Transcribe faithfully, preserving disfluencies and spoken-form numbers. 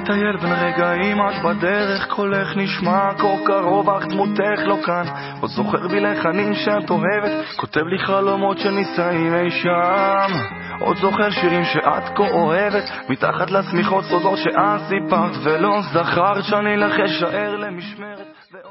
מטייל בין רגעים את בדרך, קולך נשמע כה קרוב אך דמותך לא כאן. עוד זוכר בי לחנים שאת אוהבת, כותב לי חלומות שנישאים אי שם. עוד זוכר שירים שאת כה אוהבת, מתחת לסמיכות סודות שאת סיפרת ולא זכרת שאני לך אשאר למשמרת.